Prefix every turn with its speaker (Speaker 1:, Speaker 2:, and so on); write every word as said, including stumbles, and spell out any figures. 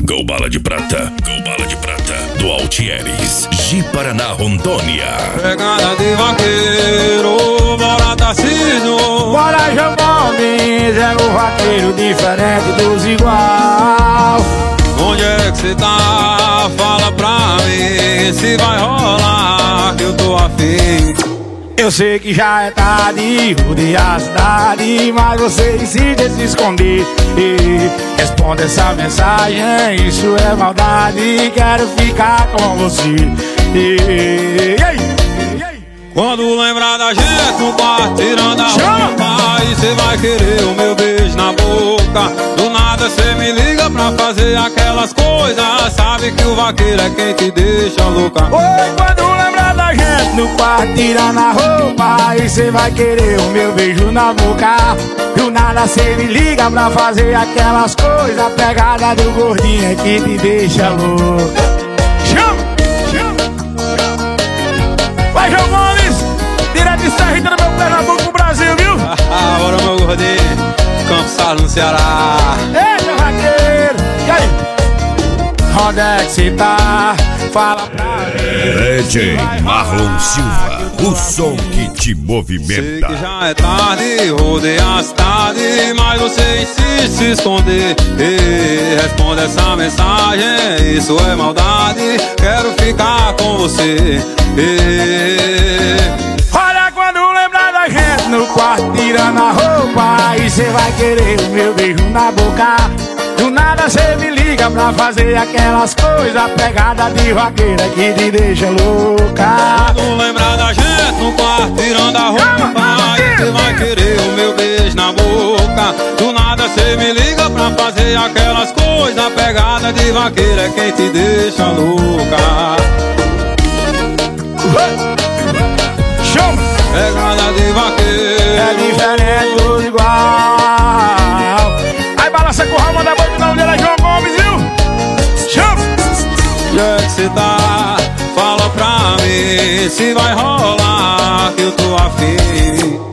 Speaker 1: Gol Bala de Prata, Gol Bala de Prata, do Altieres, Ji Paraná, Rondônia.
Speaker 2: Pegada de vaqueiro, bora Tarcísio.
Speaker 3: Bora João Gomes, é o vaqueiro diferente dos igual.
Speaker 2: Onde é que cê tá? Fala pra mim se vai rolar, que eu tô afim.
Speaker 3: Eu sei que já é tarde, rodear a cidade, mas você insiste em se esconder. E responde essa mensagem, isso é maldade, quero ficar com você. E, e, e,
Speaker 2: quando lembrar da gente no quarto, tirando a roupa, aí cê vai querer o meu beijo na boca. Do nada cê me liga pra fazer aquelas coisas, sabe que o vaqueiro é quem te deixa louca.
Speaker 3: Oi, quando lembrar da gente no quarto, tirando a roupa, aí cê vai querer o meu beijo na boca. Do nada cê me liga pra fazer aquelas coisas, a pegada do gordinho é que te deixa louca. Chama, chama, vai João Gomes, direto de Serrita do meu Pernambuco pro Brasil, viu?
Speaker 2: Ah, bora meu gordinho, Campos Sales no Ceará.
Speaker 3: Eita vaqueiro, e aí? Onde é que cê tá? Fala pra mim.
Speaker 1: D J Marlon Silva, o som que te
Speaker 2: Sei
Speaker 1: movimenta.
Speaker 2: que já é tarde, rodei a cidade, mas você insiste em se esconder. E responde essa mensagem, isso é maldade, quero ficar com você. E
Speaker 3: olha, quando lembrar da gente no quarto, tirando a roupa, aí cê vai querer o meu beijo na boca. Do nada cê me liga pra fazer aquelas coisas, a pegada de vaqueira que te deixa louca.
Speaker 2: quando lembrar da gente no quarto, tirando a roupa, aí cê vai querer o meu beijo na boca. Do nada cê me liga pra fazer aquelas coisas, a pegada de vaqueira é quem te deixa louca.
Speaker 3: Chama!
Speaker 2: Pegada de vaqueiro
Speaker 3: É diferente dos igual. Aí balança com o ramo da boca, o nome dele é João Gomes, viu? Chama!
Speaker 2: onde é que cê tá? Fala pra mim se vai rolar, que eu tô afim.